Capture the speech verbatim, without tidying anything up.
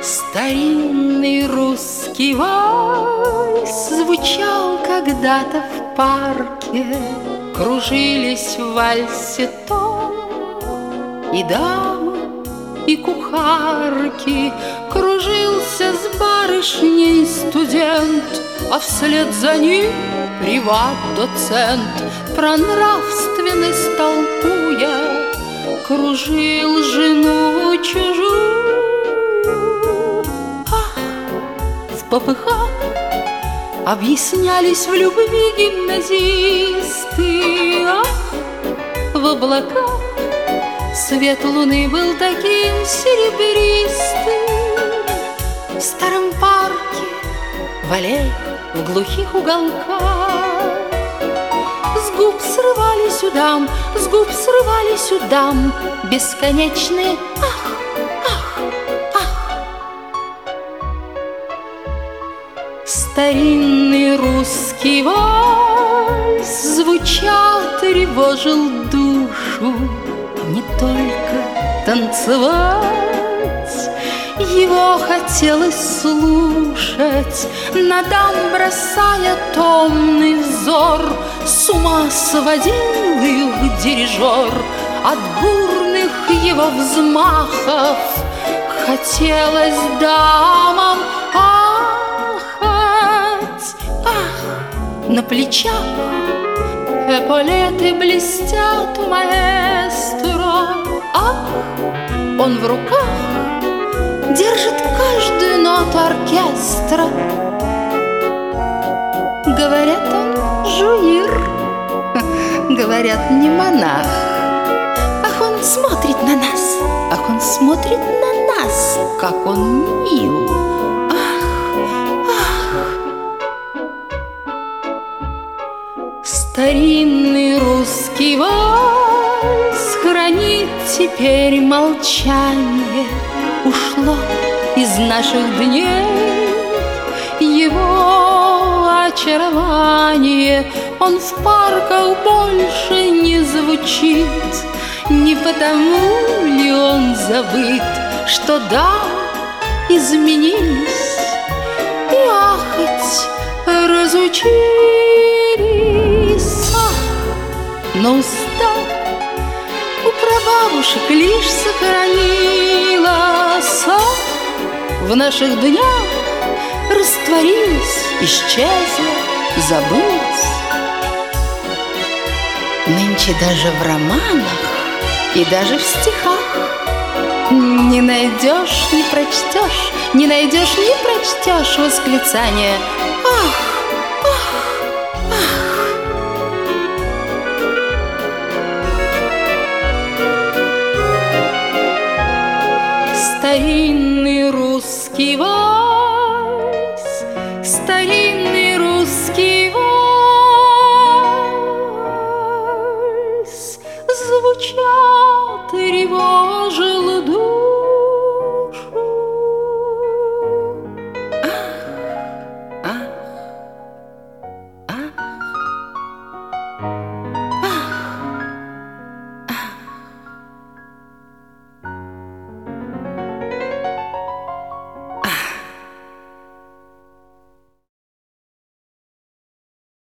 Старинный русский вальс звучал когда-то в парке. Кружились в вальсе то и дамы, и кухарки. Кружился с барышней студент, а вслед за ним приват-доцент. Про нравственность толкуя, кружил жену чужую. Ах, в попыхах объяснялись в любви гимназисты. Ах, в облаках свет луны был таким серебристым. В старом парке, в аллеях, в глухих уголках с губ срывались у дам, с губ срывались у дам бесконечные ах, ах, ах. Старинный русский вальс звучал, тревожил душу. Не только танцевать его хотелось слушать, на дам бросая томный взор. С ума сводил их дирижер от бурных его взмахов. Хотелось дамам ахать. Ах, на плечах эполеты блестят у маэстро. Ах, он в руках держит каждую ноту оркестра. Говорят, он жуир, говорят, не монах. Ах, он смотрит на нас, ах, он смотрит на нас, как он мил. Ах, ах. Старинный русский вальс хранит теперь молчание. Ушло из наших дней его очарование. Он в парках больше не звучит. Не потому ли он забыт, что да, изменились и ахать разучились. Ах, но устав у прабабушек лишь сохранилась. Ах, в наших днях растворилась, исчезла, забылась. Нынче даже в романах и даже в стихах не найдешь, не прочтешь, не найдешь, не прочтешь восклицание «Ах, ах, ах». Старинный русский вальс